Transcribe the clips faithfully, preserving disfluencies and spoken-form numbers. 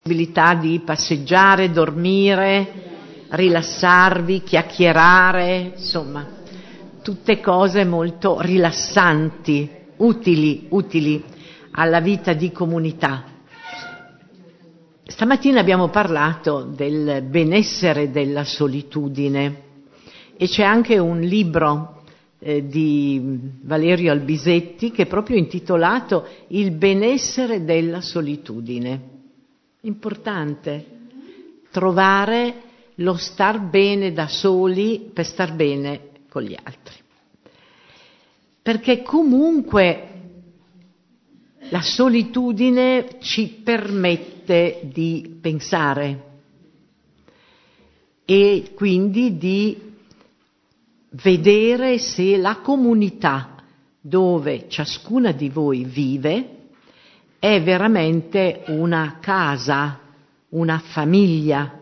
possibilità di passeggiare, dormire, rilassarvi, chiacchierare, insomma, tutte cose molto rilassanti, utili, utili alla vita di comunità. Stamattina abbiamo parlato del benessere della solitudine e c'è anche un libro eh, di Valerio Albisetti che è proprio intitolato Il benessere della solitudine. Importante trovare lo star bene da soli per star bene con gli altri, perché comunque la solitudine ci permette di pensare e quindi di vedere se la comunità dove ciascuna di voi vive è veramente una casa, una famiglia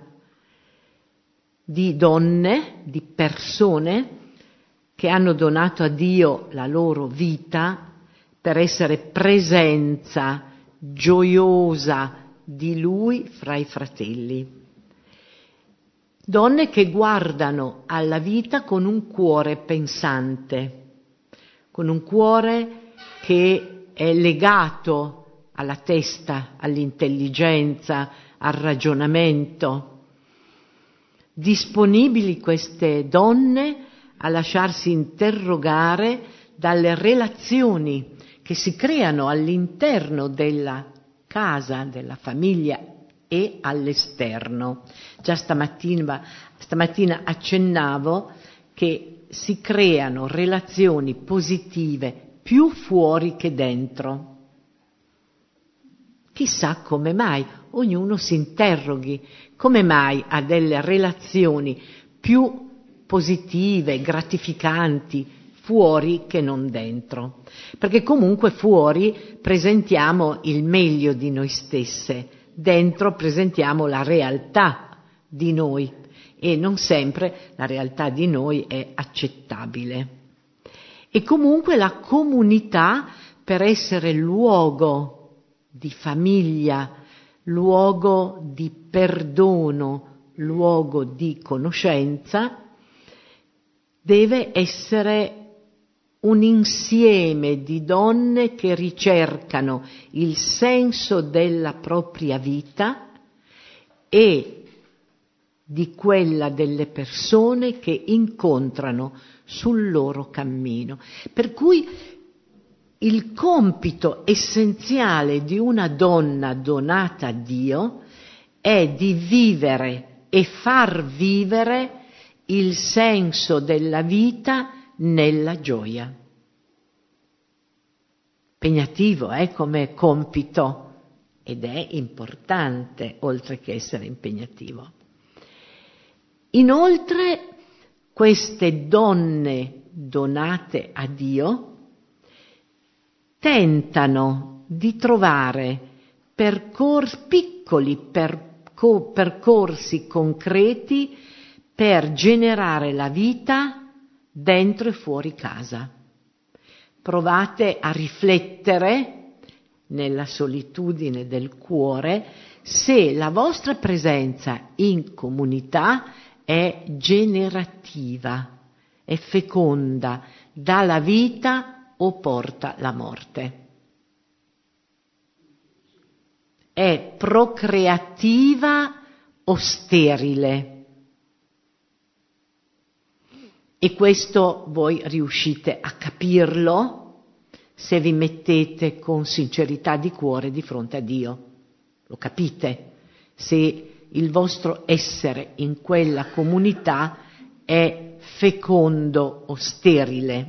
di donne, di persone che hanno donato a Dio la loro vita per essere presenza gioiosa di Lui fra i fratelli. Donne che guardano alla vita con un cuore pensante, con un cuore che è legato alla testa, all'intelligenza, al ragionamento. Disponibili queste donne a lasciarsi interrogare dalle relazioni che si creano all'interno della casa, della famiglia e all'esterno. Già stamattina, stamattina accennavo che si creano relazioni positive più fuori che dentro. Chissà come mai, ognuno si interroghi, come mai ha delle relazioni più positive, gratificanti, fuori che non dentro. Perché comunque fuori presentiamo il meglio di noi stesse, dentro presentiamo la realtà di noi e non sempre la realtà di noi è accettabile. E comunque la comunità, per essere luogo di famiglia, luogo di perdono, luogo di conoscenza, deve essere un insieme di donne che ricercano il senso della propria vita e di quella delle persone che incontrano sul loro cammino. Per cui il compito essenziale di una donna donata a Dio è di vivere e far vivere il senso della vita nella gioia. Impegnativo, eh, come compito, ed è importante, oltre che essere impegnativo. Inoltre, queste donne donate a Dio tentano di trovare percorsi, piccoli perco- percorsi concreti per generare la vita dentro e fuori casa. Provate a riflettere nella solitudine del cuore se la vostra presenza in comunità è generativa, è feconda, dà la vita o porta la morte. È procreativa o sterile? E questo voi riuscite a capirlo se vi mettete con sincerità di cuore di fronte a Dio. Lo capite? Se il vostro essere in quella comunità è fecondo o sterile.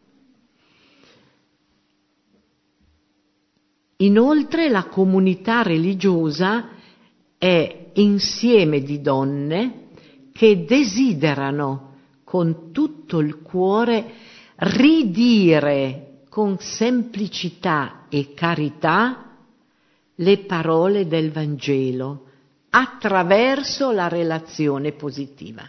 Inoltre la comunità religiosa è insieme di donne che desiderano con tutto il cuore ridire con semplicità e carità le parole del Vangelo attraverso la relazione positiva.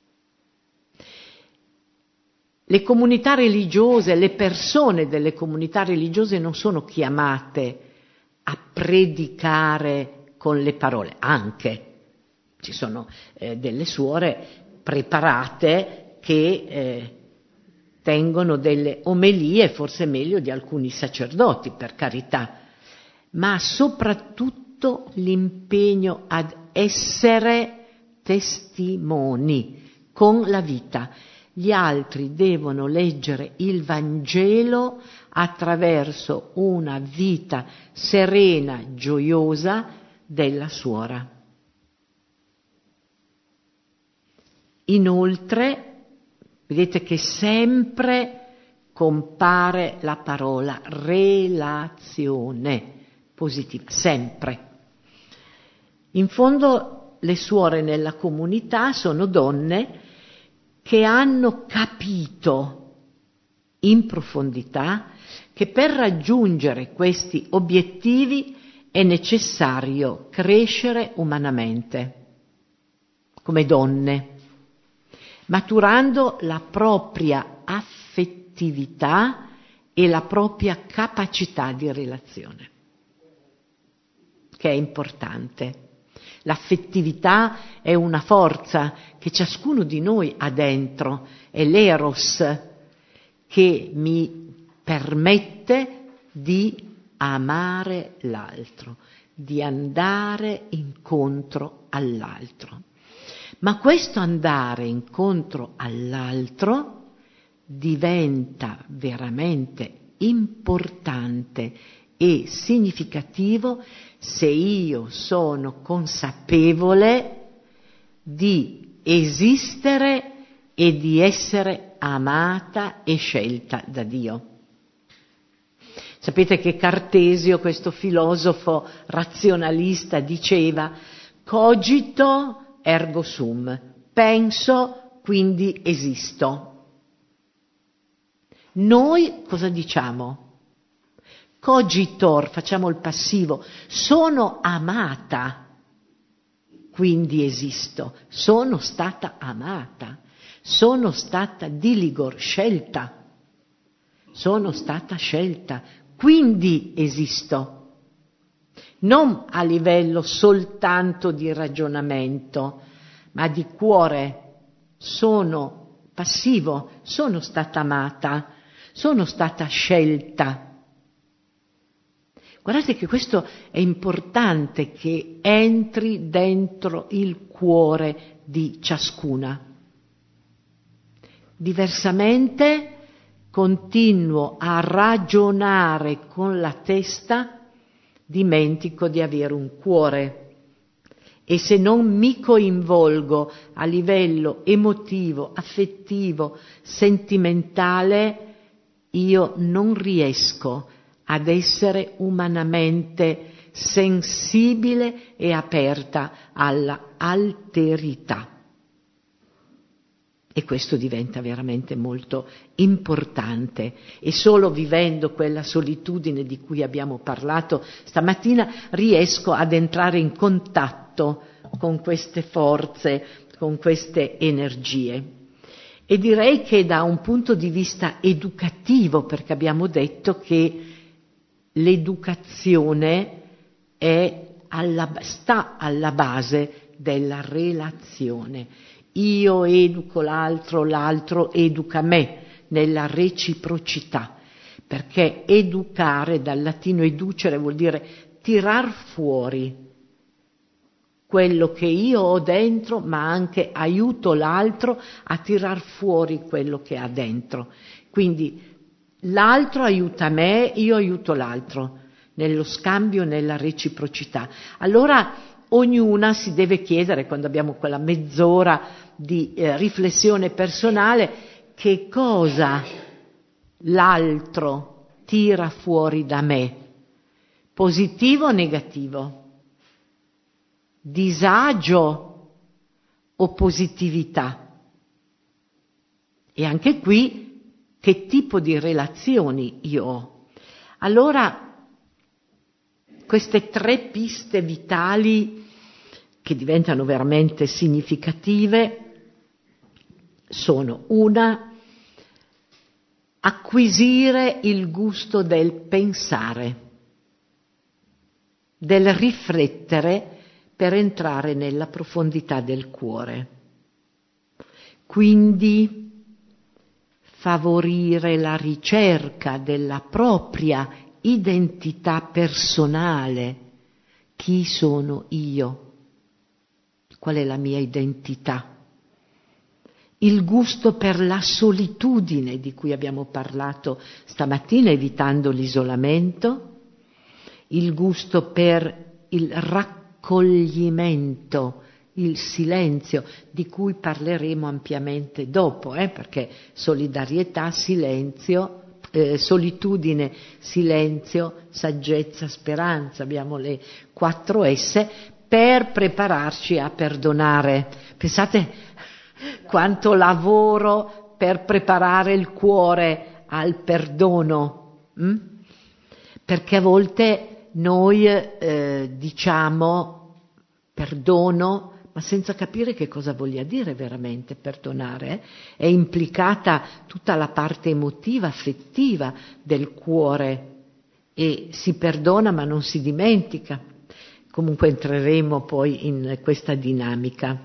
Le comunità religiose, le persone delle comunità religiose non sono chiamate a predicare con le parole. Anche ci sono eh, delle suore preparate che eh, tengono delle omelie, forse meglio di alcuni sacerdoti, per carità, ma soprattutto l'impegno ad essere testimoni con la vita. Gli altri devono leggere il Vangelo attraverso una vita serena, gioiosa della suora. Inoltre, vedete che sempre compare la parola relazione positiva, sempre. In fondo le suore nella comunità sono donne che hanno capito in profondità che per raggiungere questi obiettivi è necessario crescere umanamente, come donne, maturando la propria affettività e la propria capacità di relazione, che è importante. L'affettività è una forza che ciascuno di noi ha dentro, è l'eros che mi permette di amare l'altro, di andare incontro all'altro. Ma questo andare incontro all'altro diventa veramente importante e significativo se io sono consapevole di esistere e di essere amata e scelta da Dio. Sapete che Cartesio, questo filosofo razionalista, diceva cogito ergo sum, penso quindi esisto. Noi cosa diciamo? Cogitor, facciamo il passivo, sono amata, quindi esisto, sono stata amata, sono stata diligor, scelta, sono stata scelta, quindi esisto. Non a livello soltanto di ragionamento, ma di cuore. Sono passivo, sono stata amata, sono stata scelta. Guardate che questo è importante, che entri dentro il cuore di ciascuna. Diversamente continuo a ragionare con la testa, dimentico di avere un cuore. E se non mi coinvolgo a livello emotivo, affettivo, sentimentale, io non riesco ad essere umanamente sensibile e aperta alla alterità. E questo diventa veramente molto importante. E solo vivendo quella solitudine di cui abbiamo parlato stamattina riesco ad entrare in contatto con queste forze, con queste energie. E direi che da un punto di vista educativo, perché abbiamo detto che l'educazione è alla, sta alla base della relazione. Io educo l'altro, l'altro educa me, nella reciprocità, perché educare, dal latino educere, vuol dire tirar fuori quello che io ho dentro, ma anche aiuto l'altro a tirar fuori quello che ha dentro. Quindi l'altro aiuta me, io aiuto l'altro, nello scambio, nella reciprocità. Allora ognuna si deve chiedere, quando abbiamo quella mezz'ora di eh, riflessione personale, che cosa l'altro tira fuori da me, positivo o negativo, disagio o positività. E anche qui che tipo di relazioni io ho. Allora queste tre piste vitali che diventano veramente significative sono: una, acquisire il gusto del pensare, del riflettere per entrare nella profondità del cuore. Quindi favorire la ricerca della propria identità personale. Chi sono io? Qual è la mia identità? Il gusto per la solitudine di cui abbiamo parlato stamattina, evitando l'isolamento, il gusto per il raccoglimento, il silenzio, di cui parleremo ampiamente dopo, eh, perché solidarietà, silenzio, eh, solitudine, silenzio, saggezza, speranza, abbiamo le quattro S per prepararci a perdonare. Pensate quanto lavoro per preparare il cuore al perdono, hm? Perché a volte noi eh, diciamo perdono, ma senza capire che cosa voglia dire veramente perdonare. Eh? È implicata tutta la parte emotiva, affettiva del cuore, e si perdona ma non si dimentica. Comunque entreremo poi in questa dinamica.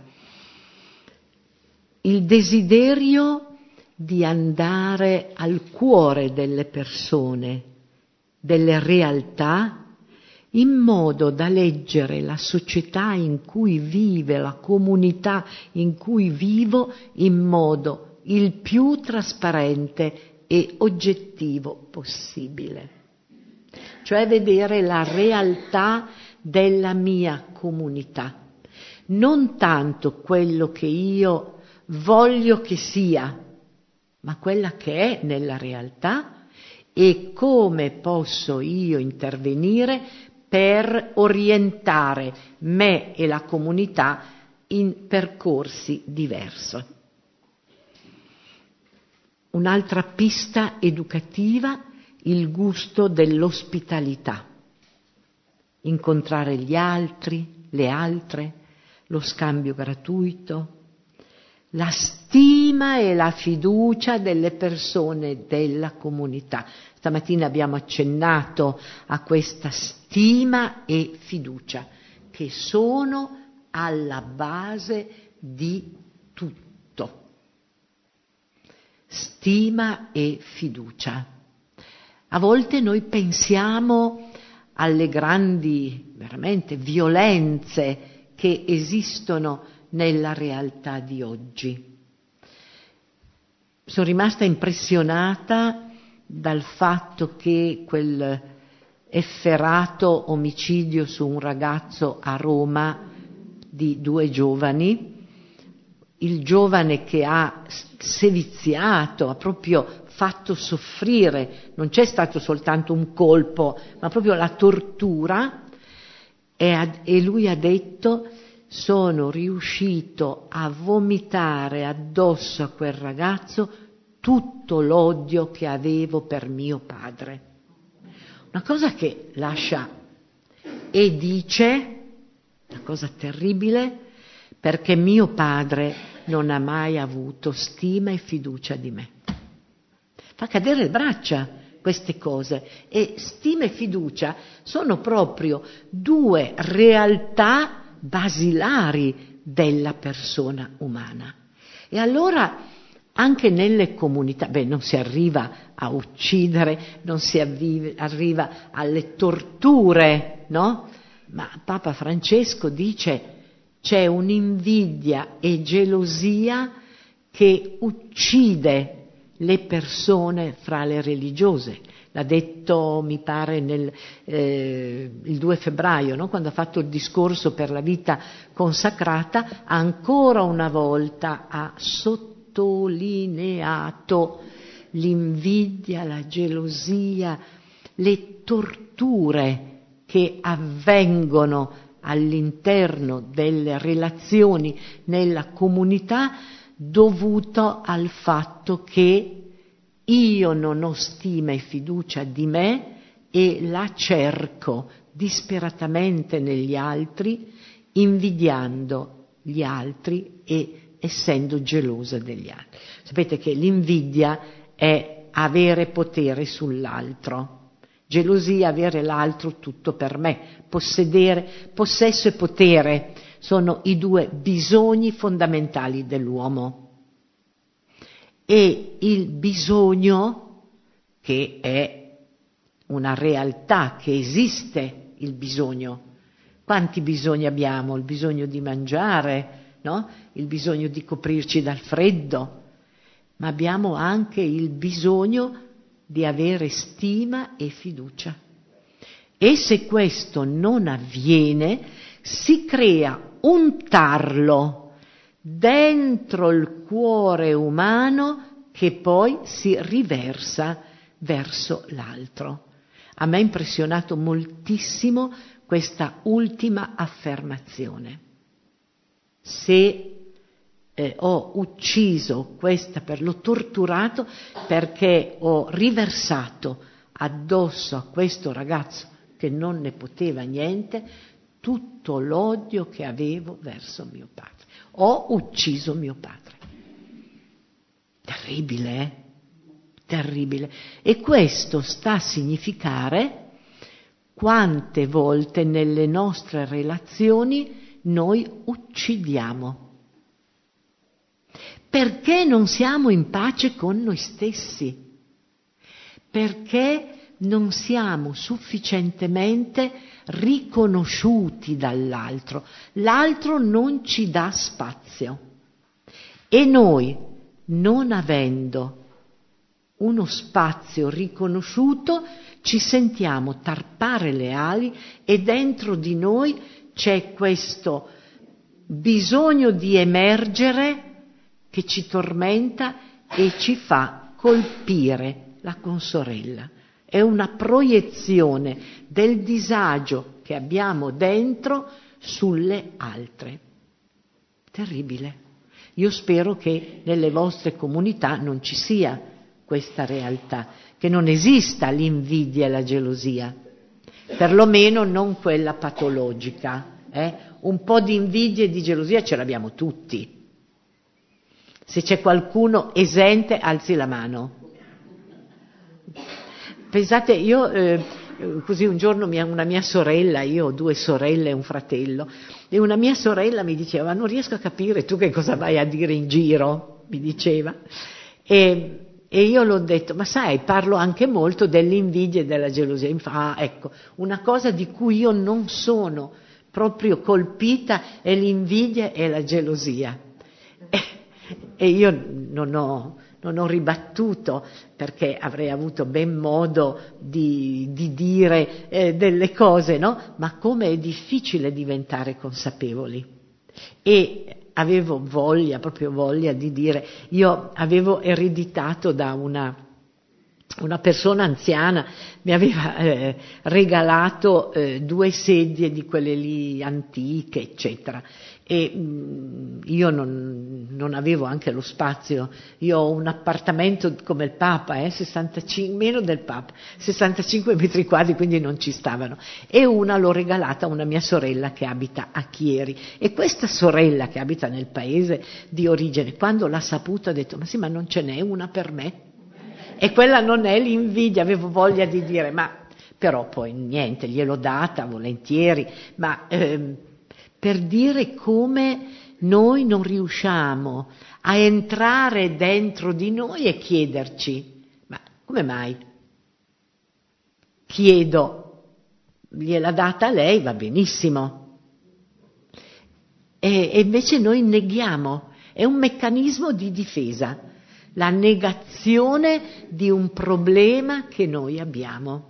Il desiderio di andare al cuore delle persone, delle realtà, in modo da leggere la società in cui vive, la comunità in cui vivo, in modo il più trasparente e oggettivo possibile. Cioè vedere la realtà della mia comunità, non tanto quello che io voglio che sia, ma quella che è nella realtà, e come posso io intervenire per orientare me e la comunità in percorsi diversi. Un'altra pista educativa, il gusto dell'ospitalità. Incontrare gli altri, le altre, lo scambio gratuito, la stima e la fiducia delle persone della comunità. Stamattina abbiamo accennato a questa stima e fiducia, che sono alla base di tutto. Stima e fiducia. A volte noi pensiamo alle grandi, veramente, violenze che esistono nella realtà di oggi. Sono rimasta impressionata dal fatto che quel efferato omicidio su un ragazzo a Roma di due giovani, il giovane che ha seviziato, ha proprio fatto soffrire, non c'è stato soltanto un colpo, ma proprio la tortura, e, e lui ha detto: sono riuscito a vomitare addosso a quel ragazzo tutto l'odio che avevo per mio padre. Una cosa che lascia e dice, una cosa terribile, perché mio padre non ha mai avuto stima e fiducia di me. Fa cadere le braccia queste cose, e stima e fiducia sono proprio due realtà basilari della persona umana. E allora anche nelle comunità, beh, non si arriva a uccidere, non si avvive, arriva alle torture, no? Ma Papa Francesco dice: c'è un'invidia e gelosia che uccide le persone fra le religiose. L'ha detto, mi pare, nel, eh, il due febbraio, no? Quando ha fatto il discorso per la vita consacrata, ancora una volta ha sottolineato l'invidia, la gelosia, le torture che avvengono all'interno delle relazioni nella comunità, dovuto al fatto che io non ho stima e fiducia di me e la cerco disperatamente negli altri, invidiando gli altri e essendo gelosa degli altri. Sapete che l'invidia è avere potere sull'altro, Gelosia, avere l'altro tutto per me. Possedere, possesso e potere sono i due bisogni fondamentali dell'uomo. E il bisogno, che è una realtà, che esiste il bisogno. Quanti bisogni abbiamo? Il bisogno di mangiare, no? Il bisogno di coprirci dal freddo, ma abbiamo anche il bisogno di avere stima e fiducia. E se questo non avviene, si crea un tarlo dentro il cuore umano che poi si riversa verso l'altro. A me ha impressionato moltissimo questa ultima affermazione. Se eh, ho ucciso questa, per l'ho torturato perché ho riversato addosso a questo ragazzo che non ne poteva niente tutto l'odio che avevo verso mio padre. Ho ucciso mio padre. Terribile, eh? Terribile. E questo sta a significare quante volte nelle nostre relazioni noi uccidiamo. Perché non siamo in pace con noi stessi? Perché non siamo sufficientemente riconosciuti dall'altro. L'altro non ci dà spazio. E noi, non avendo uno spazio riconosciuto, ci sentiamo tarpare le ali e dentro di noi c'è questo bisogno di emergere che ci tormenta e ci fa colpire la consorella. È una proiezione del disagio che abbiamo dentro sulle altre. Terribile. Io spero che nelle vostre comunità non ci sia questa realtà, che non esista l'invidia e la gelosia, perlomeno non quella patologica. Eh? Un po' di invidia e di gelosia ce l'abbiamo tutti. Se c'è qualcuno esente, alzi la mano. Pensate, io eh, così un giorno mia, una mia sorella, io ho due sorelle e un fratello, e una mia sorella mi diceva: non riesco a capire tu che cosa vai a dire in giro, mi diceva. E, e io l'ho detto: ma sai, parlo anche molto dell'invidia e della gelosia. Ah, ecco, una cosa di cui io non sono proprio colpita è l'invidia e la gelosia. E, e io non ho... Non ho ribattuto perché avrei avuto ben modo di, di dire eh, delle cose, no? Ma come è difficile diventare consapevoli. E avevo voglia, proprio voglia di dire, io avevo ereditato da una, una persona anziana, mi aveva eh, regalato eh, due sedie di quelle lì antiche, eccetera. E mh, io non, non avevo anche lo spazio. Io ho un appartamento come il Papa, eh, sessantacinque, meno del Papa, sessantacinque metri quadri, quindi non ci stavano. E una l'ho regalata a una mia sorella che abita a Chieri. E questa sorella che abita nel paese di origine, quando l'ha saputo ha detto: ma sì, ma non ce n'è una per me? E quella non è l'invidia, avevo voglia di dire, ma però poi niente, gliel'ho data volentieri, ma ehm, per dire come noi non riusciamo a entrare dentro di noi e chiederci: ma come mai? Chiedo, gliel'ha data lei, va benissimo. E, e invece noi neghiamo, è un meccanismo di difesa, la negazione di un problema che noi abbiamo.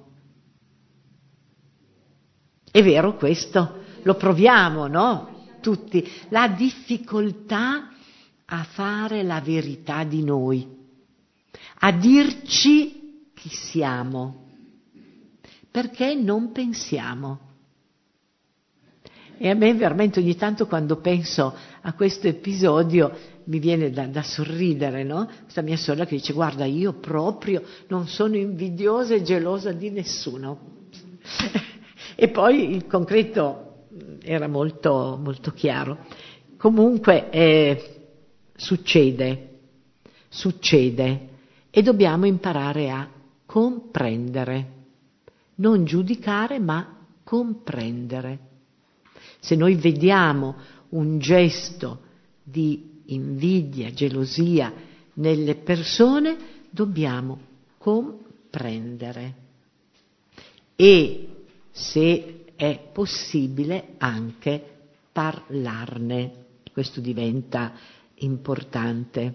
È vero questo? Lo proviamo, no? Tutti. La difficoltà a fare la verità di noi, a dirci chi siamo, perché non pensiamo. E a me veramente ogni tanto, quando penso a questo episodio, mi viene da, da sorridere, no? Questa mia sorella che dice: guarda, io proprio non sono invidiosa e gelosa di nessuno. E poi il concreto era molto, molto chiaro. Comunque eh, succede, succede, e dobbiamo imparare a comprendere. non giudicare ma comprendere. Se noi vediamo un gesto di invidia, gelosia nelle persone, dobbiamo comprendere e, se è possibile, anche parlarne. Questo diventa importante.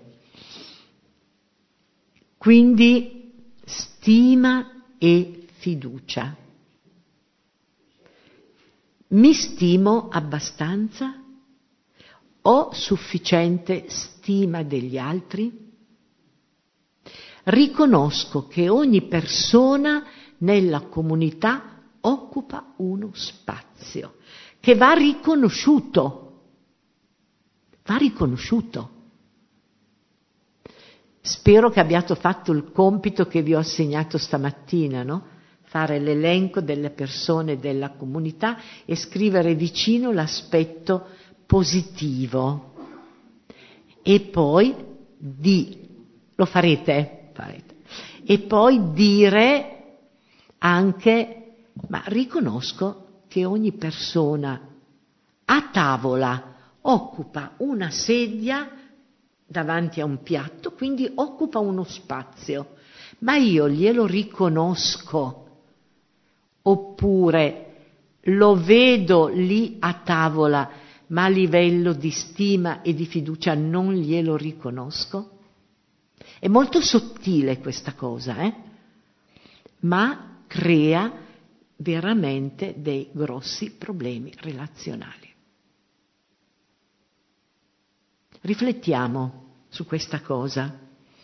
Quindi stima e fiducia. Mi stimo abbastanza? Ho sufficiente stima degli altri? Riconosco che ogni persona nella comunità occupa uno spazio che va riconosciuto. Va riconosciuto. Spero che abbiate fatto il compito che vi ho assegnato stamattina, no? Fare l'elenco delle persone della comunità e scrivere vicino l'aspetto positivo. E poi di, lo farete? Farete. E poi dire anche, ma riconosco che ogni persona a tavola occupa una sedia davanti a un piatto, quindi occupa uno spazio, ma io glielo riconosco, oppure lo vedo lì a tavola, ma a livello di stima e di fiducia non glielo riconosco? È molto sottile questa cosa, eh? Ma crea veramente dei grossi problemi relazionali. Riflettiamo su questa cosa.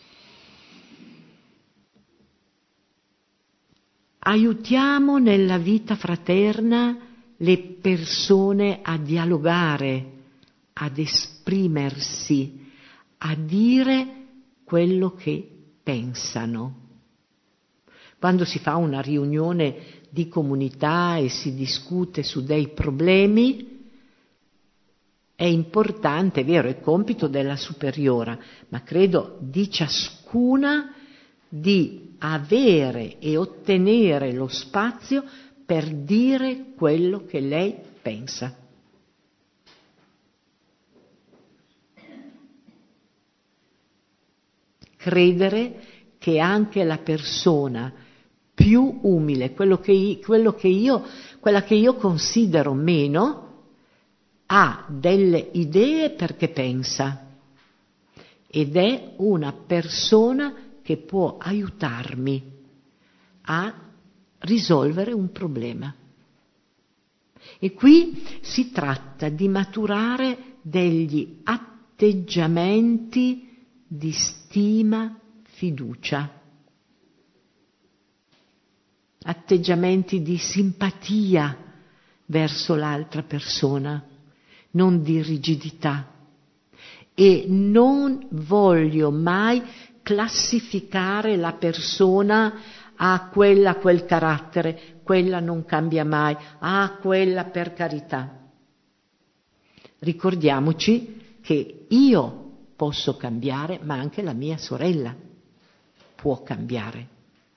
Aiutiamo nella vita fraterna le persone a dialogare, ad esprimersi, a dire quello che pensano. Quando si fa una riunione di comunità e si discute su dei problemi, è importante, è vero, è compito della superiora, ma credo di ciascuna di avere e ottenere lo spazio per dire quello che lei pensa. Credere che anche la persona più umile, quello che, quello che io, quella che io considero meno, ha delle idee perché pensa ed è una persona che può aiutarmi a risolvere un problema. E qui si tratta di maturare degli atteggiamenti di stima, fiducia, atteggiamenti di simpatia verso l'altra persona, non di rigidità. E non voglio mai classificare la persona a quella a quel carattere, quella non cambia mai, ah, quella per carità. Ricordiamoci che io posso cambiare, ma anche la mia sorella può cambiare.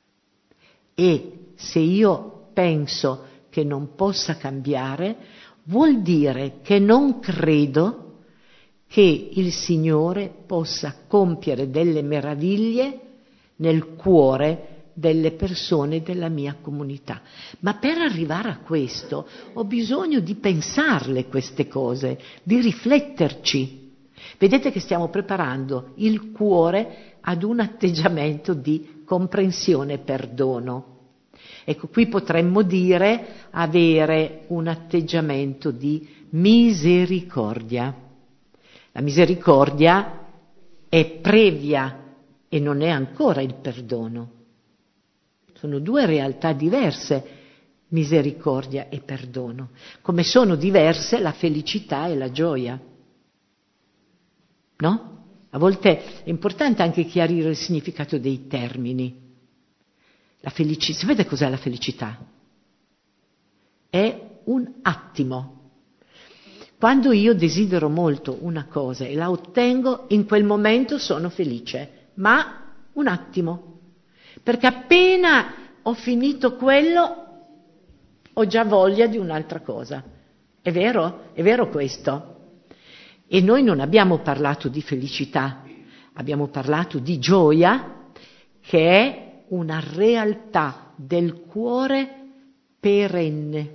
E se io penso che non possa cambiare, vuol dire che non credo che il Signore possa compiere delle meraviglie nel cuore delle persone della mia comunità. Ma per arrivare a questo ho bisogno di pensarle queste cose, di rifletterci. Vedete che stiamo preparando il cuore ad un atteggiamento di comprensione e perdono. Ecco, qui potremmo dire avere un atteggiamento di misericordia. La misericordia è previa e non è ancora il perdono. Sono due realtà diverse, misericordia e perdono, come sono diverse la felicità e la gioia. No? A volte è importante anche chiarire il significato dei termini. La felicità, sapete cos'è la felicità? È un attimo. Quando io desidero molto una cosa e la ottengo, in quel momento sono felice, ma un attimo. Perché appena ho finito quello, ho già voglia di un'altra cosa. È vero? È vero questo? E noi non abbiamo parlato di felicità, abbiamo parlato di gioia, che è una realtà del cuore perenne,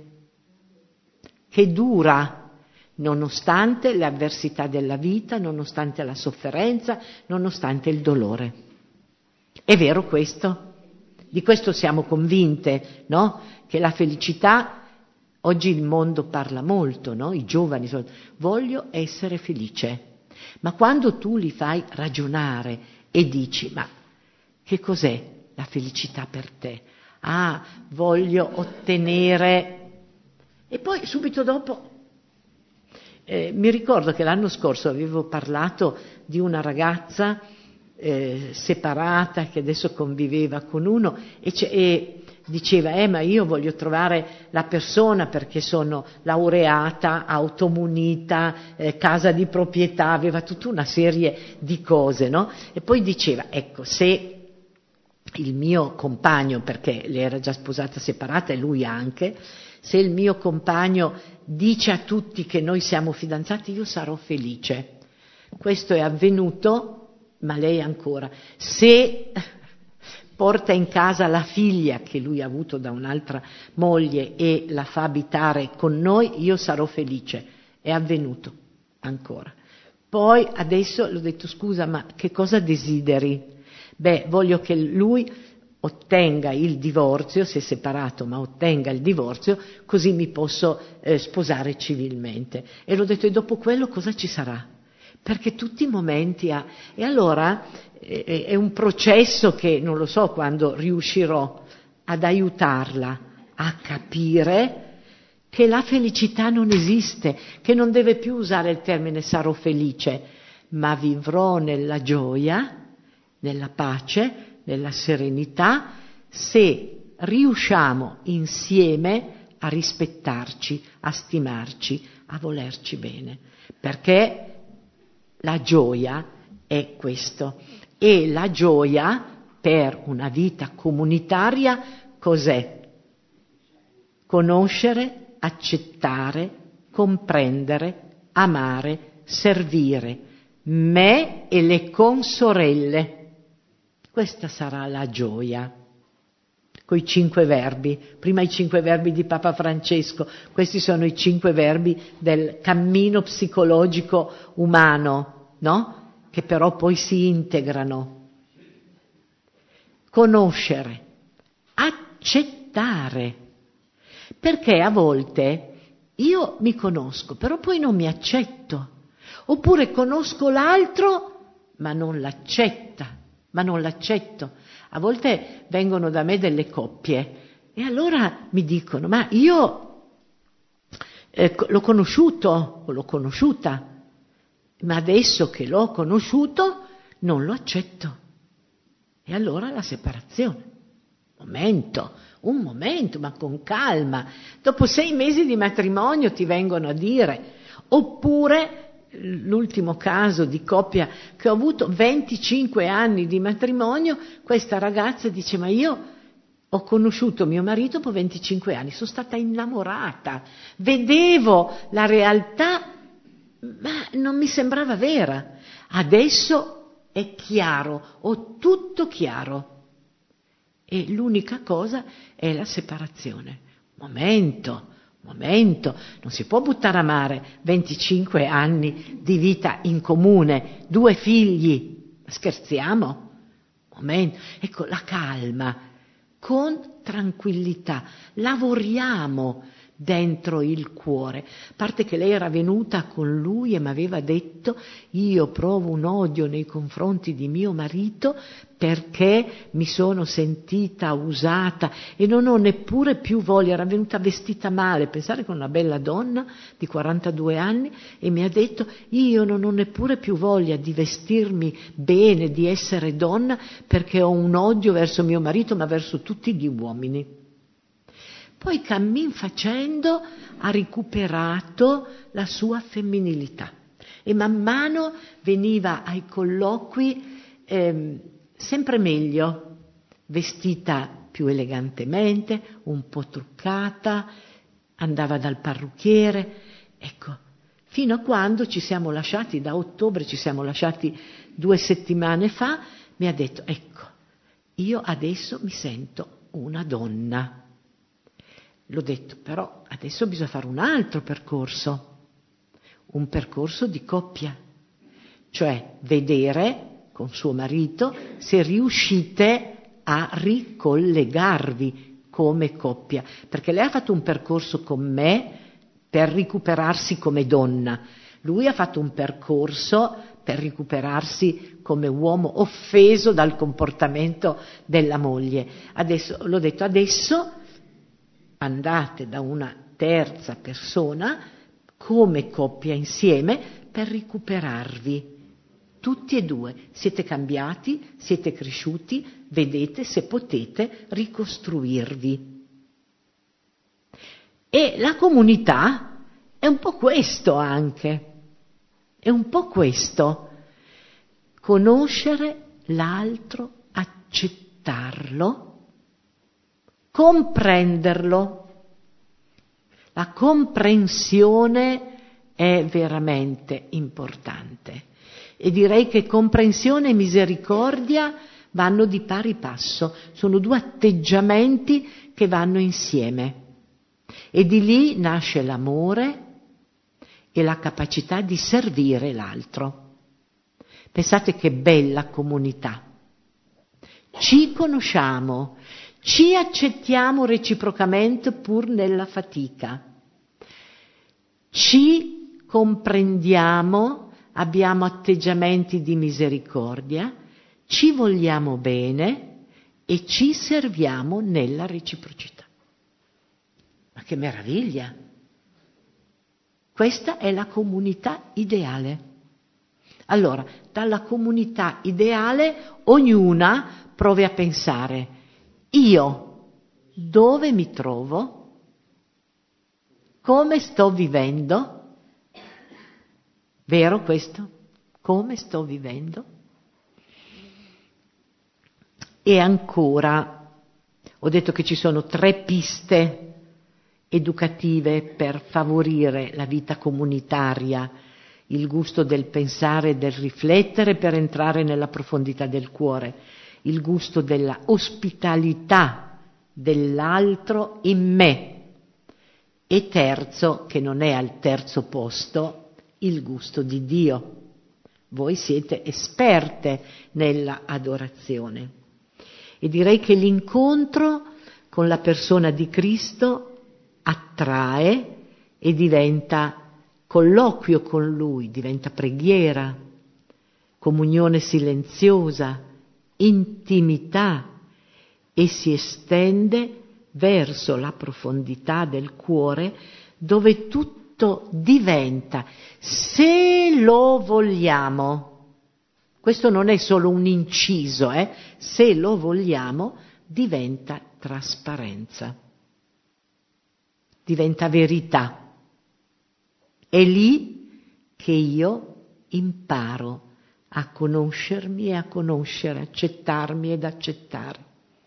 che dura nonostante le avversità della vita, nonostante la sofferenza, nonostante il dolore. È vero questo? Di questo siamo convinte, no? Che la felicità, oggi il mondo parla molto, no? I giovani sono, voglio essere felice. Ma quando tu li fai ragionare e dici, ma che cos'è la felicità per te? Ah, voglio ottenere... E poi subito dopo, eh, mi ricordo che l'anno scorso avevo parlato di una ragazza eh, separata che adesso conviveva con uno e, e diceva, eh ma io voglio trovare la persona perché sono laureata, automunita, eh, casa di proprietà, aveva tutta una serie di cose, no? E poi diceva, ecco, se il mio compagno, perché lei era già sposata separata e lui anche, se il mio compagno dice a tutti che noi siamo fidanzati, io sarò felice. Questo è avvenuto, ma lei ancora. Se porta in casa la figlia che lui ha avuto da un'altra moglie e la fa abitare con noi, io sarò felice. È avvenuto ancora. Poi adesso l'ho detto, scusa, ma che cosa desideri? Beh, voglio che lui ottenga il divorzio, si è separato, ma ottenga il divorzio, così mi posso eh, sposare civilmente. E l'ho detto, e dopo quello cosa ci sarà? Perché tutti i momenti ha... E allora eh, è un processo che non lo so quando riuscirò ad aiutarla a capire che la felicità non esiste, che non deve più usare il termine sarò felice, ma vivrò nella gioia, nella pace, nella serenità, se riusciamo insieme a rispettarci, a stimarci, a volerci bene, perché la gioia è questo. E la gioia per una vita comunitaria cos'è? Conoscere, accettare, comprendere, amare, servire me e le consorelle. Questa sarà la gioia, coi cinque verbi. Prima i cinque verbi di Papa Francesco, questi sono i cinque verbi del cammino psicologico umano, no? Che però poi si integrano. Conoscere, accettare, perché a volte io mi conosco, però poi non mi accetto, oppure conosco l'altro, ma non l'accetta. Ma non l'accetto. A volte vengono da me delle coppie e allora mi dicono, ma io eh, l'ho conosciuto o l'ho conosciuta, ma adesso che l'ho conosciuto non lo accetto. E allora la separazione. Un momento, un momento, ma con calma. Dopo sei mesi di matrimonio ti vengono a dire, oppure... L'ultimo caso di coppia che ho avuto, venticinque anni di matrimonio, questa ragazza dice, ma io ho conosciuto mio marito dopo venticinque anni, sono stata innamorata, vedevo la realtà, ma non mi sembrava vera. Adesso è chiaro, ho tutto chiaro. E l'unica cosa è la separazione. Momento. Momento, non si può buttare a mare venticinque anni di vita in comune, due figli, scherziamo? Momento, ecco la calma, con tranquillità, lavoriamo dentro il cuore. A parte che lei era venuta con lui e mi aveva detto, io provo un odio nei confronti di mio marito perché mi sono sentita usata e non ho neppure più voglia, era venuta vestita male, pensare con una bella donna di quarantadue anni e mi ha detto, io non ho neppure più voglia di vestirmi bene, di essere donna perché ho un odio verso mio marito ma verso tutti gli uomini. Poi cammin facendo ha recuperato la sua femminilità e man mano veniva ai colloqui eh, sempre meglio, vestita più elegantemente, un po' truccata, andava dal parrucchiere, ecco, fino a quando ci siamo lasciati, da ottobre ci siamo lasciati due settimane fa, mi ha detto, ecco, io adesso mi sento una donna. L'ho detto, però adesso bisogna fare un altro percorso, un percorso di coppia, cioè vedere con suo marito se riuscite a ricollegarvi come coppia, perché lei ha fatto un percorso con me per recuperarsi come donna, lui ha fatto un percorso per recuperarsi come uomo offeso dal comportamento della moglie. Adesso, l'ho detto, adesso andate da una terza persona come coppia insieme per recuperarvi. Tutti e due siete cambiati, siete cresciuti, vedete se potete ricostruirvi. E la comunità è un po' questo anche, è un po' questo, conoscere l'altro, accettarlo, comprenderlo. La comprensione è veramente importante e direi che comprensione e misericordia vanno di pari passo, sono due atteggiamenti che vanno insieme e di lì nasce l'amore e la capacità di servire l'altro. Pensate che bella comunità. Ci conosciamo, ci accettiamo reciprocamente pur nella fatica, ci comprendiamo, abbiamo atteggiamenti di misericordia, ci vogliamo bene e ci serviamo nella reciprocità. Ma che meraviglia! Questa è la comunità ideale. Allora, dalla comunità ideale ognuna provi a pensare, io dove mi trovo? Come sto vivendo? Vero questo? Come sto vivendo? E ancora, ho detto che ci sono tre piste educative per favorire la vita comunitaria, il gusto del pensare e del riflettere per entrare nella profondità del cuore, il gusto della ospitalità dell'altro in me e terzo, che non è al terzo posto, il gusto di Dio. Voi siete esperte nella adorazione e direi che l'incontro con la persona di Cristo attrae e diventa colloquio con Lui, diventa preghiera, comunione silenziosa, intimità e si estende verso la profondità del cuore dove tutto diventa, se lo vogliamo, questo non è solo un inciso, eh, se lo vogliamo, diventa trasparenza, diventa verità. È lì che io imparo a conoscermi e a conoscere, accettarmi ed accettare.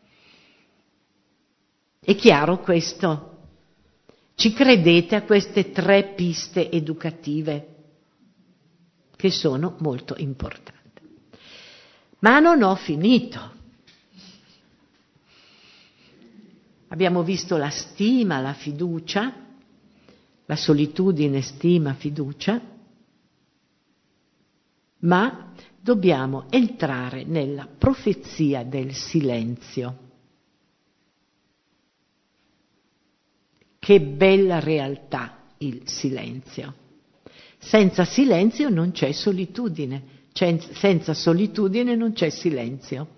È chiaro questo? Ci credete a queste tre piste educative che sono molto importanti? Ma non ho finito. Abbiamo visto la stima, la fiducia, la solitudine, stima, fiducia, ma dobbiamo entrare nella profezia del silenzio. Che bella realtà il silenzio. Senza silenzio non c'è solitudine, senza solitudine non c'è silenzio.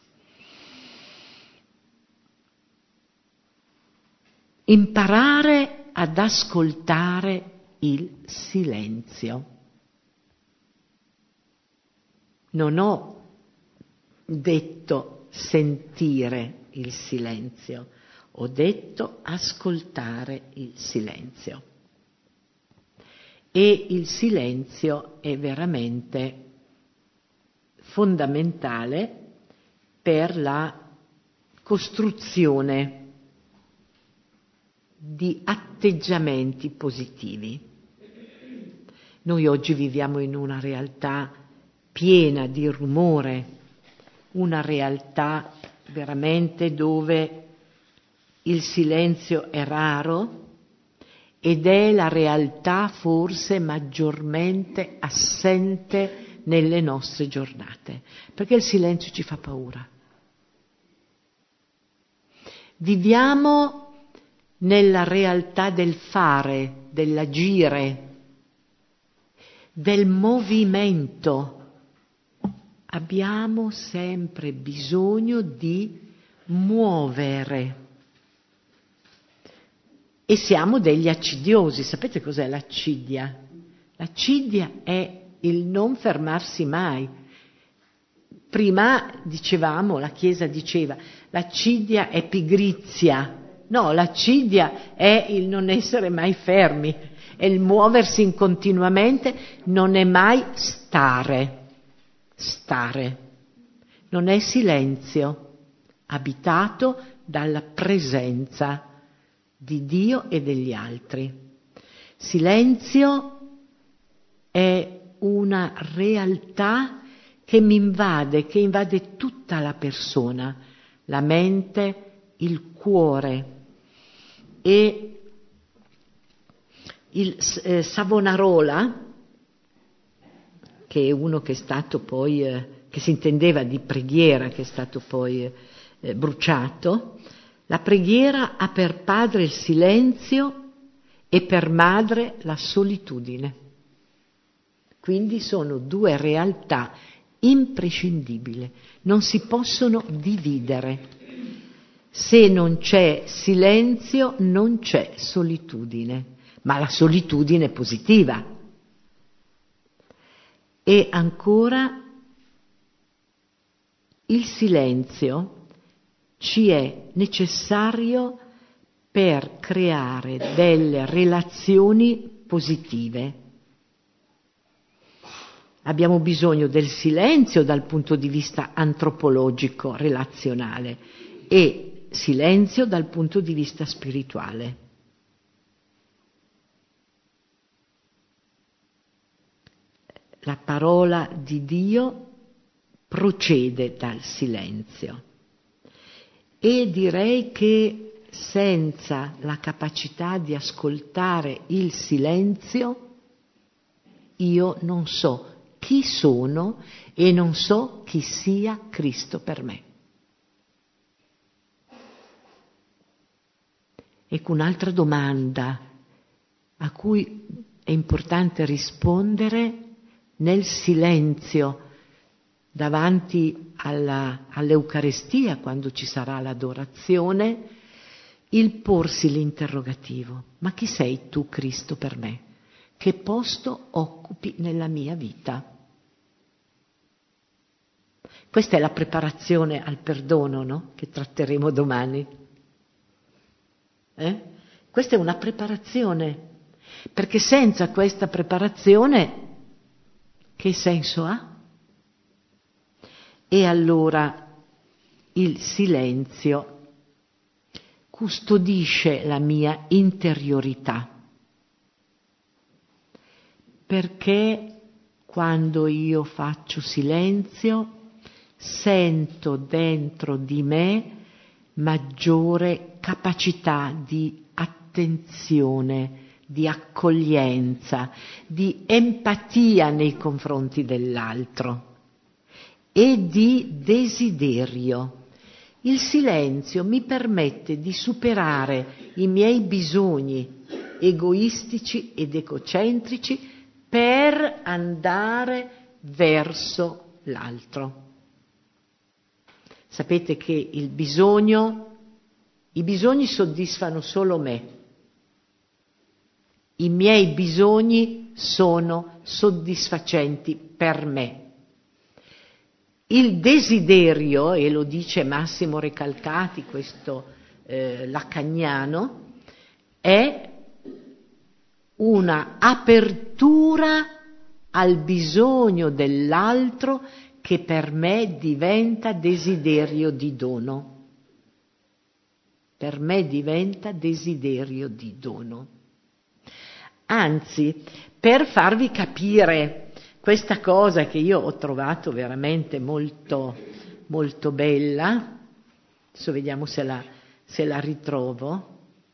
Imparare ad ascoltare il silenzio. Non ho detto sentire il silenzio, ho detto ascoltare il silenzio. E il silenzio è veramente fondamentale per la costruzione di atteggiamenti positivi. Noi oggi viviamo in una realtà piena di rumore, una realtà veramente dove il silenzio è raro ed è la realtà forse maggiormente assente nelle nostre giornate, perché il silenzio ci fa paura. Viviamo nella realtà del fare, dell'agire, del movimento. Abbiamo sempre bisogno di muovere. E siamo degli accidiosi. Sapete cos'è l'accidia? L'accidia è il non fermarsi mai. Prima dicevamo, la Chiesa diceva, l'accidia è pigrizia. No, l'accidia è il non essere mai fermi, è il muoversi in continuamente, non è mai stare. Stare. Non è silenzio, abitato dalla presenza di Dio e degli altri. Silenzio è una realtà che mi invade, che invade tutta la persona, la mente, il cuore. E il eh, Savonarola, che è uno che è stato poi, eh, che si intendeva di preghiera, che è stato poi eh, bruciato, la preghiera ha per padre il silenzio e per madre la solitudine. Quindi sono due realtà imprescindibili, non si possono dividere. Se non c'è silenzio non c'è solitudine, ma la solitudine è positiva. E ancora il silenzio ci è necessario per creare delle relazioni positive. Abbiamo bisogno del silenzio dal punto di vista antropologico, relazionale, e silenzio dal punto di vista spirituale. La parola di Dio procede dal silenzio e direi che senza la capacità di ascoltare il silenzio io non so chi sono e non so chi sia Cristo per me. Ecco un'altra domanda a cui è importante rispondere nel silenzio davanti alla, all'Eucarestia, quando ci sarà l'adorazione, il porsi l'interrogativo: ma chi sei tu, Cristo, per me? Che posto occupi nella mia vita? Questa è la preparazione al perdono, no? Che tratteremo domani. Eh? Questa è una preparazione, perché senza questa preparazione che senso ha? E allora il silenzio custodisce la mia interiorità, perché quando io faccio silenzio sento dentro di me maggiore capacità di attenzione, di accoglienza, di empatia nei confronti dell'altro e di desiderio. Il silenzio mi permette di superare i miei bisogni egoistici ed egocentrici per andare verso l'altro. Sapete che il bisogno, i bisogni soddisfano solo me. I miei bisogni sono soddisfacenti per me. Il desiderio, e lo dice Massimo Recalcati, questo eh, lacaniano, è una apertura al bisogno dell'altro che per me diventa desiderio di dono. per me diventa desiderio di dono. Anzi, per farvi capire questa cosa che io ho trovato veramente molto, molto bella, adesso vediamo se la, se la ritrovo.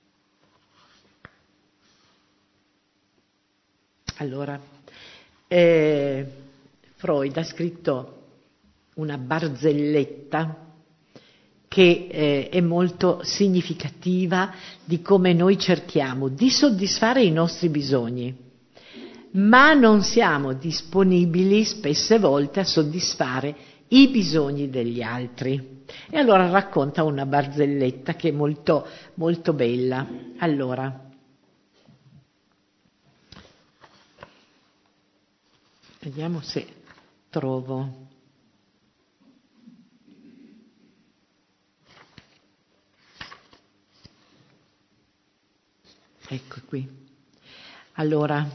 Allora, eh, Freud ha scritto una barzelletta che eh, è molto significativa di come noi cerchiamo di soddisfare i nostri bisogni, ma non siamo disponibili spesse volte a soddisfare i bisogni degli altri. E allora racconta una barzelletta che è molto, molto bella. Allora, vediamo se trovo. Ecco qui. Allora,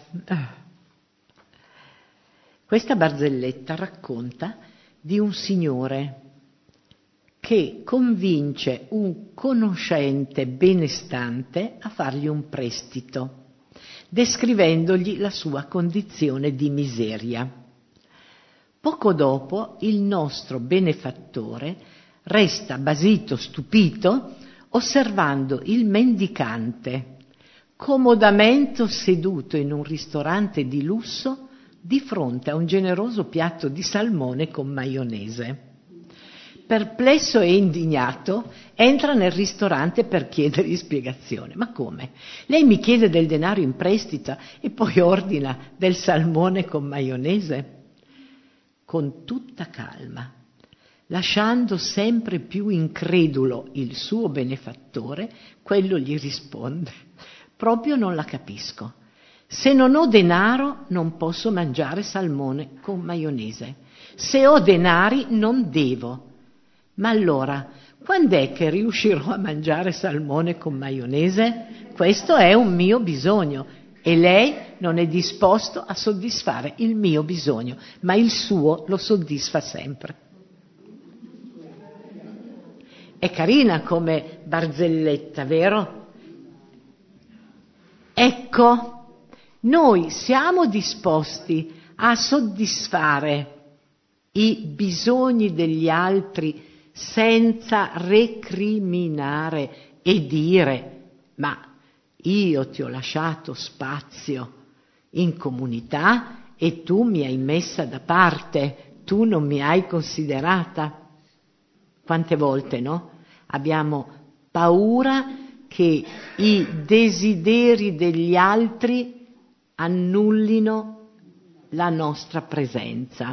questa barzelletta racconta di un signore che convince un conoscente benestante a fargli un prestito, descrivendogli la sua condizione di miseria. Poco dopo il nostro benefattore resta basito, stupito, osservando il mendicante comodamente seduto in un ristorante di lusso di fronte a un generoso piatto di salmone con maionese. Perplesso e indignato, entra nel ristorante per chiedergli spiegazione. Ma come? Lei mi chiede del denaro in prestito e poi ordina del salmone con maionese? Con tutta calma, lasciando sempre più incredulo il suo benefattore, quello gli risponde: proprio non la capisco. Se non ho denaro non posso mangiare salmone con maionese. Se ho denari non devo. Ma allora, quando è che riuscirò a mangiare salmone con maionese? Questo è un mio bisogno e lei non è disposto a soddisfare il mio bisogno, ma il suo lo soddisfa sempre. È carina come barzelletta, vero? Ecco, noi siamo disposti a soddisfare i bisogni degli altri senza recriminare e dire: ma io ti ho lasciato spazio in comunità e tu mi hai messa da parte, tu non mi hai considerata. Quante volte, no? Abbiamo paura che i desideri degli altri annullino la nostra presenza.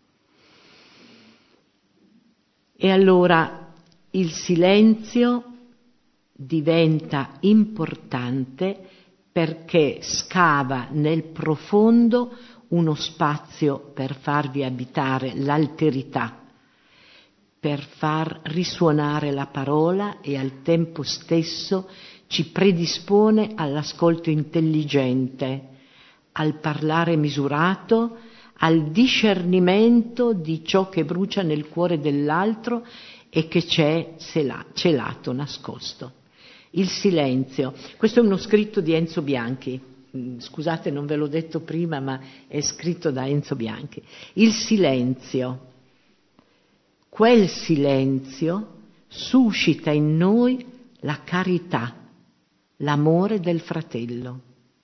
E allora il silenzio diventa importante perché scava nel profondo uno spazio per farvi abitare l'alterità, per far risuonare la parola e al tempo stesso ci predispone all'ascolto intelligente, al parlare misurato, al discernimento di ciò che brucia nel cuore dell'altro e che c'è celato, nascosto. Il silenzio. Questo è uno scritto di Enzo Bianchi. Scusate, non ve l'ho detto prima, ma è scritto da Enzo Bianchi. Il silenzio. Quel silenzio suscita in noi la carità, l'amore del fratello.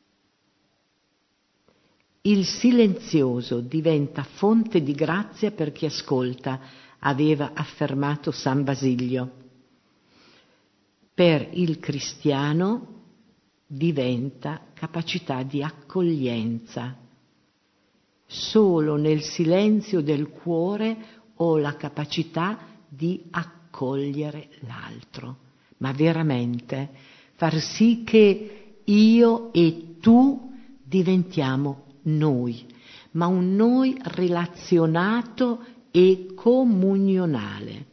Il silenzioso diventa fonte di grazia per chi ascolta, aveva affermato San Basilio. Per il cristiano diventa capacità di accoglienza. Solo nel silenzio del cuore ho la capacità di accogliere l'altro, ma veramente far sì che io e tu diventiamo noi, ma un noi relazionato e comunionale.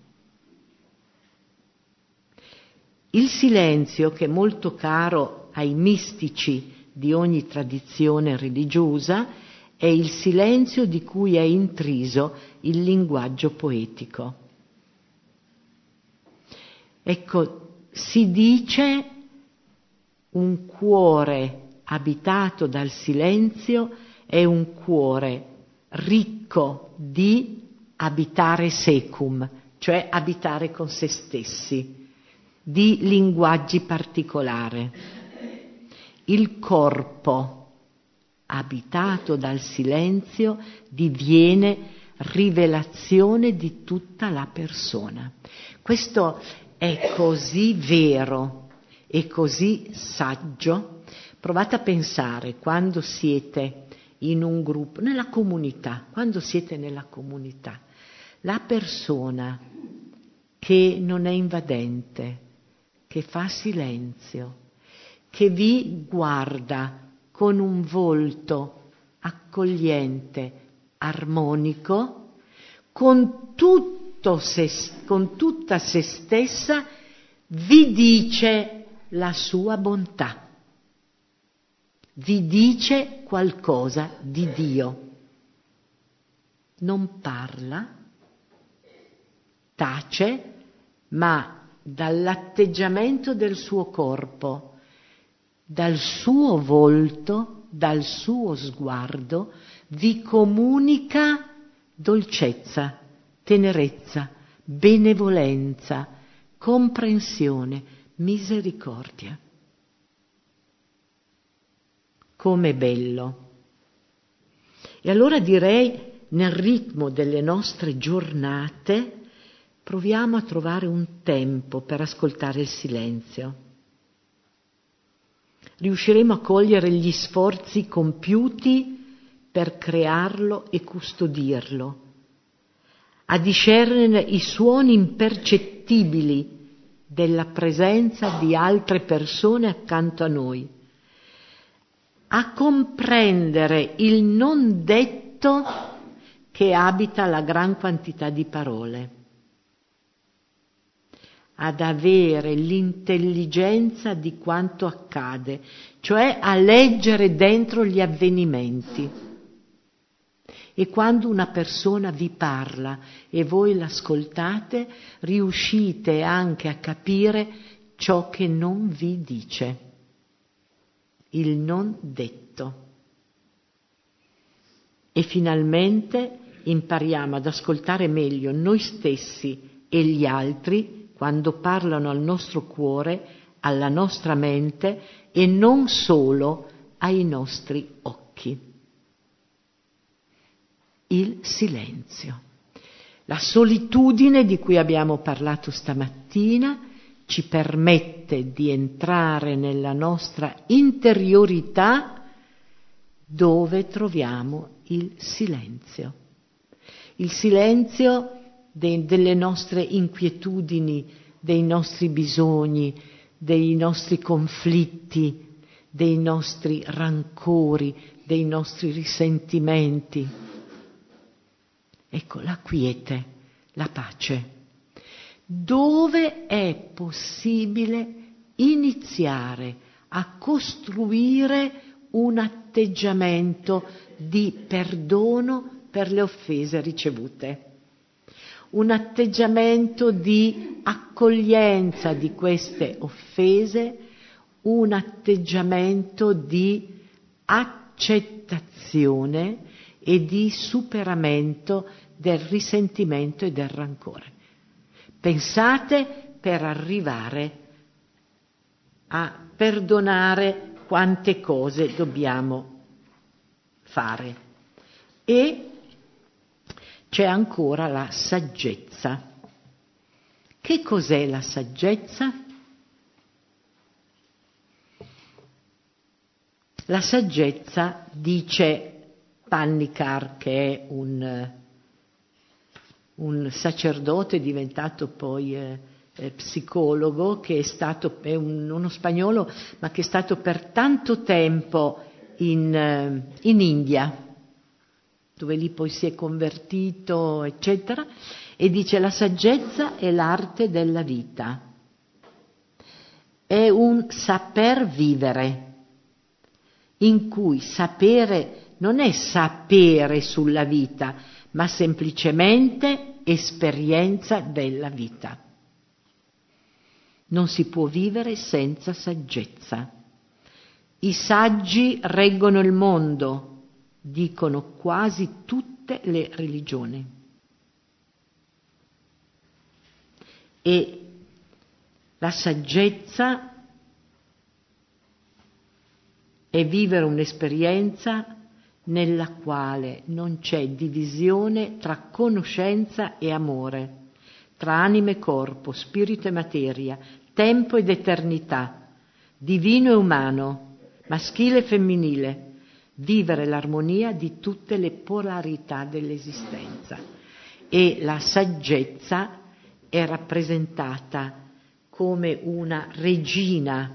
Il silenzio, che è molto caro ai mistici di ogni tradizione religiosa, è il silenzio di cui è intriso il linguaggio poetico. Ecco, si dice un cuore abitato dal silenzio è un cuore ricco di abitare secum, cioè abitare con se stessi, di linguaggi particolari. Il corpo abitato dal silenzio diviene rivelazione di tutta la persona. Questo è così vero e così saggio. Provate a pensare quando siete in un gruppo, nella comunità, quando siete nella comunità, la persona che non è invadente, che fa silenzio, che vi guarda con un volto accogliente, armonico, con, tutto se, con tutta se stessa vi dice la sua bontà, vi dice qualcosa di Dio. Non parla, tace, ma dall'atteggiamento del suo corpo, dal suo volto, dal suo sguardo, vi comunica dolcezza, tenerezza, benevolenza, comprensione, misericordia. Com'è bello! E allora direi, nel ritmo delle nostre giornate, proviamo a trovare un tempo per ascoltare il silenzio. Riusciremo a cogliere gli sforzi compiuti per crearlo e custodirlo, a discernere i suoni impercettibili della presenza di altre persone accanto a noi, a comprendere il non detto che abita la gran quantità di parole, ad avere l'intelligenza di quanto accade, cioè a leggere dentro gli avvenimenti. E quando una persona vi parla e voi l'ascoltate, riuscite anche a capire ciò che non vi dice, il non detto. E finalmente impariamo ad ascoltare meglio noi stessi e gli altri quando parlano al nostro cuore, alla nostra mente e non solo ai nostri occhi. Il silenzio. La solitudine di cui abbiamo parlato stamattina ci permette di entrare nella nostra interiorità dove troviamo il silenzio. Il silenzio de- delle nostre inquietudini, dei nostri bisogni, dei nostri conflitti, dei nostri rancori, dei nostri risentimenti. Ecco, la quiete, la pace, dove è possibile iniziare a costruire un atteggiamento di perdono per le offese ricevute, un atteggiamento di accoglienza di queste offese, un atteggiamento di accettazione e di superamento del risentimento e del rancore. Pensate, per arrivare a perdonare quante cose dobbiamo fare. E c'è ancora la saggezza. Che cos'è la saggezza? La saggezza, dice Panikkar, che è un, un sacerdote diventato poi eh, eh, psicologo, che è stato è un, uno spagnolo, ma che è stato per tanto tempo in, eh, in India, dove lì poi si è convertito, eccetera, e dice: la saggezza è l'arte della vita, è un saper vivere, in cui sapere non è sapere sulla vita, ma semplicemente esperienza della vita. Non si può vivere senza saggezza. I saggi reggono il mondo, dicono quasi tutte le religioni. E la saggezza è vivere un'esperienza nella quale non c'è divisione tra conoscenza e amore, tra anima e corpo, spirito e materia, tempo ed eternità, divino e umano, maschile e femminile, vivere l'armonia di tutte le polarità dell'esistenza. E la saggezza è rappresentata come una regina,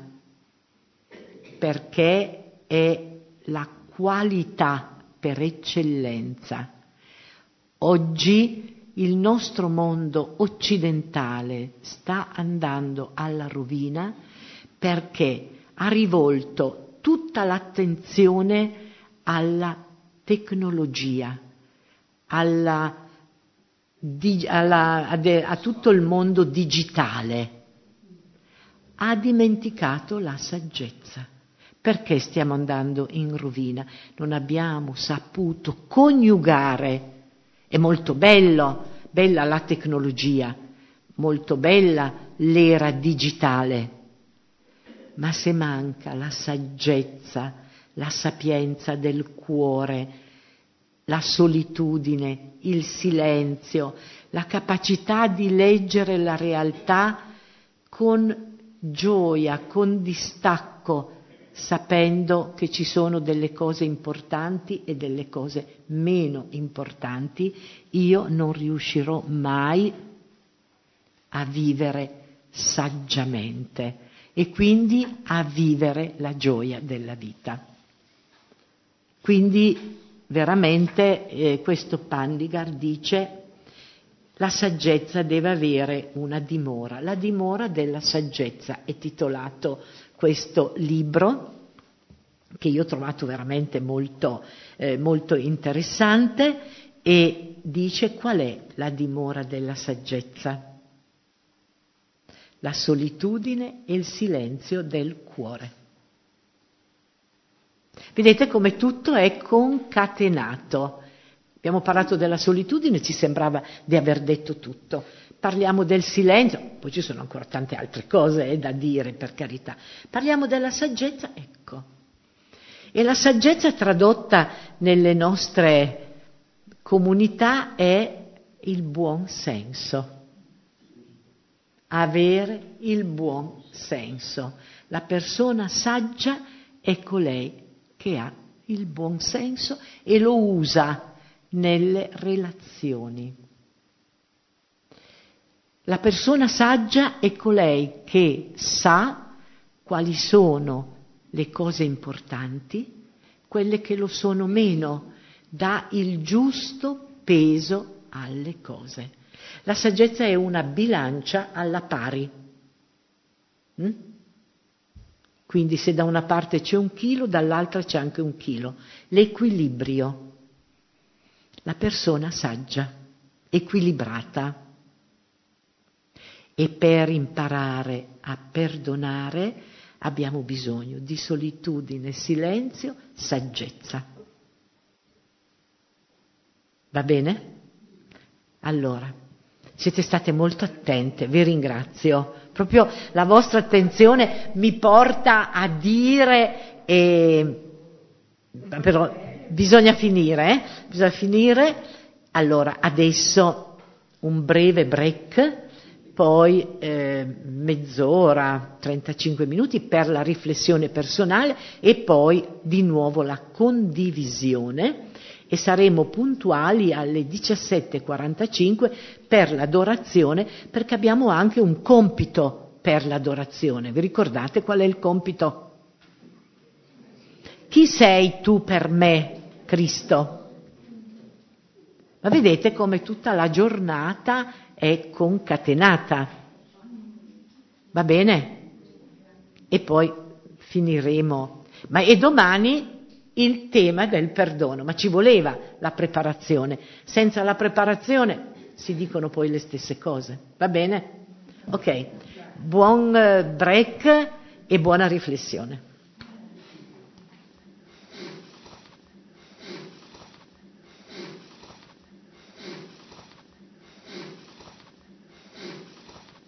perché è la qualità per eccellenza. Oggi il nostro mondo occidentale sta andando alla rovina perché ha rivolto tutta l'attenzione alla tecnologia, alla, di, alla, a, de, a tutto il mondo digitale. Ha dimenticato la saggezza. Perché stiamo andando in rovina? Non abbiamo saputo coniugare. È molto bello, bella la tecnologia, molto bella l'era digitale, ma se manca la saggezza, la sapienza del cuore, la solitudine, il silenzio, la capacità di leggere la realtà con gioia, con distacco, sapendo che ci sono delle cose importanti e delle cose meno importanti, io non riuscirò mai a vivere saggiamente e quindi a vivere la gioia della vita. Quindi veramente eh, questo Pandikar dice: la saggezza deve avere una dimora. La dimora della saggezza è titolato questo libro, che io ho trovato veramente molto, eh, molto interessante, e dice qual è la dimora della saggezza? La solitudine e il silenzio del cuore. Vedete come tutto è concatenato. Abbiamo parlato della solitudine, ci sembrava di aver detto tutto. Parliamo del silenzio, poi ci sono ancora tante altre cose eh, da dire, per carità. Parliamo della saggezza, ecco. E la saggezza tradotta nelle nostre comunità è il buon senso. Avere il buon senso. La persona saggia è colei che ha il buon senso e lo usa nelle relazioni. La persona saggia è colei che sa quali sono le cose importanti, quelle che lo sono meno, dà il giusto peso alle cose. La saggezza è una bilancia alla pari. Mm? Quindi se da una parte c'è un chilo, dall'altra c'è anche un chilo. L'equilibrio. La persona saggia, equilibrata. E per imparare a perdonare abbiamo bisogno di solitudine, silenzio, saggezza. Va bene? Allora, siete state molto attente, vi ringrazio. Proprio la vostra attenzione mi porta a dire, eh, però bisogna finire, eh? Bisogna finire. Allora, adesso un breve break. Poi eh, mezz'ora, trentacinque minuti per la riflessione personale e poi di nuovo la condivisione e saremo puntuali alle diciassette e quarantacinque per l'adorazione, perché abbiamo anche un compito per l'adorazione. Vi ricordate qual è il compito? Chi sei tu per me, Cristo? Ma vedete come tutta la giornata è concatenata. Va bene? E poi finiremo. Ma e domani il tema del perdono. Ma ci voleva la preparazione. Senza la preparazione si dicono poi le stesse cose. Va bene? Ok. buon break e buona riflessione.